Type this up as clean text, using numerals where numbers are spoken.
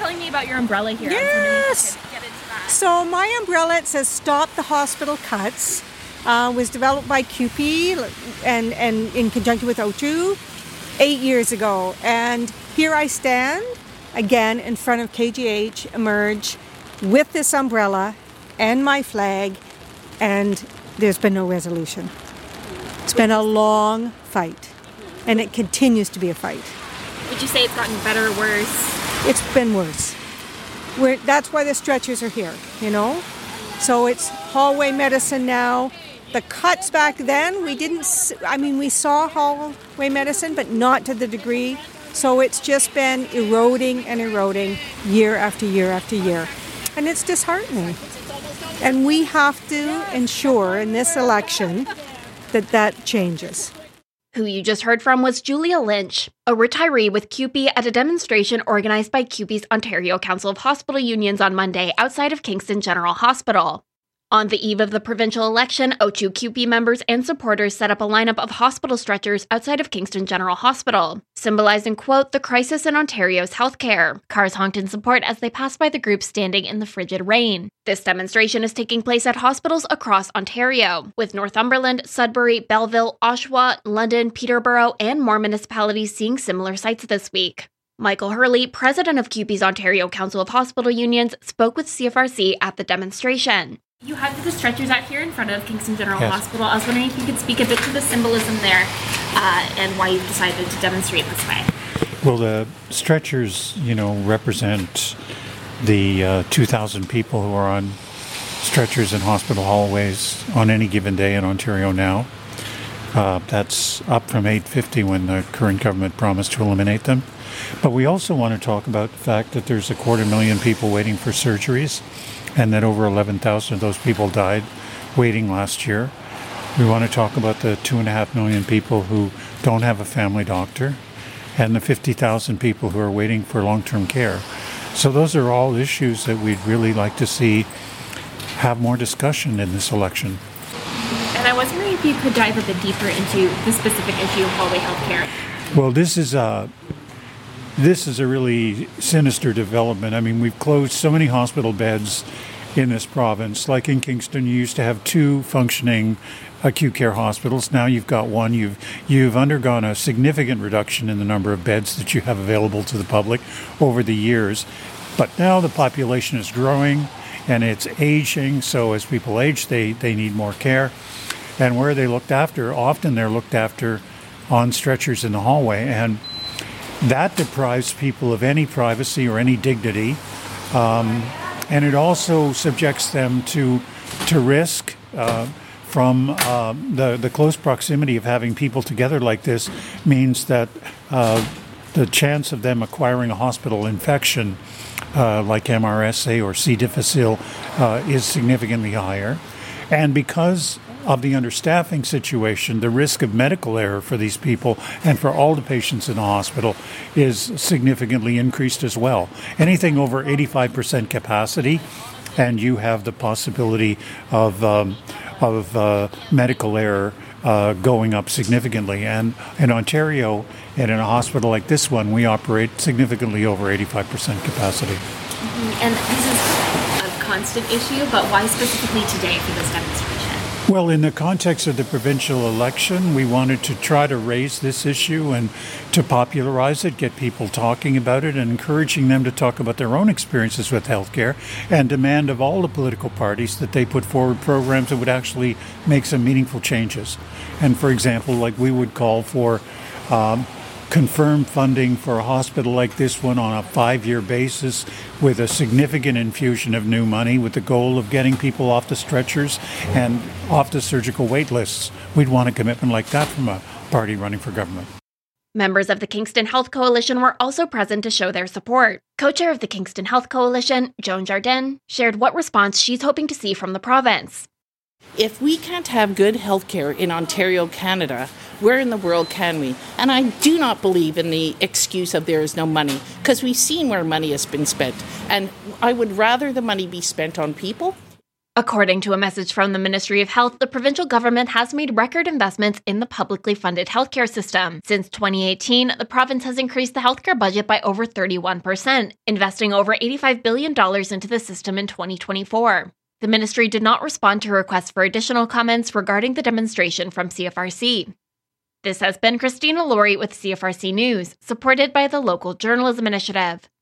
telling me about your umbrella here. Yes. Get into that. So my umbrella, it says Stop the Hospital Cuts, was developed by CUPE and in conjunction with OCHU 8 years ago. And here I stand again in front of KGH Emerge with this umbrella and my flag, and there's been no resolution. It's been a long fight, and it continues to be a fight. Would you say it's gotten better or worse? It's been worse. That's why the stretchers are here, you know? So it's hallway medicine now. The cuts back then, we saw hallway medicine, but not to the degree. So it's just been eroding and eroding year after year after year. And it's disheartening. And we have to ensure in this election that changes. Who you just heard from was Julia Lynch, a retiree with CUPE at a demonstration organized by CUPE's Ontario Council of Hospital Unions on Monday outside of Kingston General Hospital. On the eve of the provincial election, OCHU CUPE members and supporters set up a lineup of hospital stretchers outside of Kingston General Hospital, symbolizing, quote, the crisis in Ontario's healthcare. Cars honked in support as they passed by the group standing in the frigid rain. This demonstration is taking place at hospitals across Ontario, with Northumberland, Sudbury, Belleville, Oshawa, London, Peterborough, and more municipalities seeing similar sites this week. Michael Hurley, president of CUPE's Ontario Council of Hospital Unions, spoke with CFRC at the demonstration. You had the stretchers out here in front of Kingston General Yes. Hospital. I was wondering if you could speak a bit to the symbolism there and why you've decided to demonstrate this way. Well, the stretchers, represent the 2,000 people who are on stretchers in hospital hallways on any given day in Ontario now. That's up from 850 when the current government promised to eliminate them. But we also want to talk about the fact that there's 250,000 people waiting for surgeries, and that over 11,000 of those people died waiting last year. We want to talk about the 2.5 million people who don't have a family doctor, and the 50,000 people who are waiting for long-term care. So those are all issues that we'd really like to see have more discussion in this election. And I was wondering if you could dive a bit deeper into the specific issue of hallway healthcare. Well, this is a really sinister development. I mean, we've closed so many hospital beds in this province. Like in Kingston, you used to have 2 functioning acute care hospitals. Now you've got 1. You've undergone a significant reduction in the number of beds that you have available to the public over the years. But now the population is growing and it's aging. So as people age, they need more care. And where they looked after, often they're looked after on stretchers in the hallway. And that deprives people of any privacy or any dignity, and it also subjects them to risk from the close proximity of having people together like this means that the chance of them acquiring a hospital infection like MRSA or C. difficile is significantly higher. And because of the understaffing situation, the risk of medical error for these people and for all the patients in the hospital is significantly increased as well. Anything over 85% capacity, and you have the possibility of medical error going up significantly. And in Ontario, and in a hospital like this one, we operate significantly over 85% capacity. And this is a constant issue, but why specifically today for this demonstration? Well, in the context of the provincial election, we wanted to try to raise this issue and to popularize it, get people talking about it and encouraging them to talk about their own experiences with healthcare, and demand of all the political parties that they put forward programs that would actually make some meaningful changes. And for example, like we would call for confirmed funding for a hospital like this one on a 5-year basis with a significant infusion of new money with the goal of getting people off the stretchers and off the surgical wait lists. We'd want a commitment like that from a party running for government. Members of the Kingston Health Coalition were also present to show their support. Co-chair of the Kingston Health Coalition, Joan Jardin, shared what response she's hoping to see from the province. If we can't have good health care in Ontario, Canada, where in the world can we? And I do not believe in the excuse of there is no money, because we've seen where money has been spent. And I would rather the money be spent on people According to a message from the Ministry of Health, the provincial government has made record investments in the publicly funded healthcare system. Since 2018, the province has increased the healthcare budget by over 31%, investing over $85 billion into the system in 2024. The ministry did not respond to requests for additional comments regarding the demonstration from CFRC. This has been Christina Laurie with CFRC News, supported by the Local Journalism Initiative.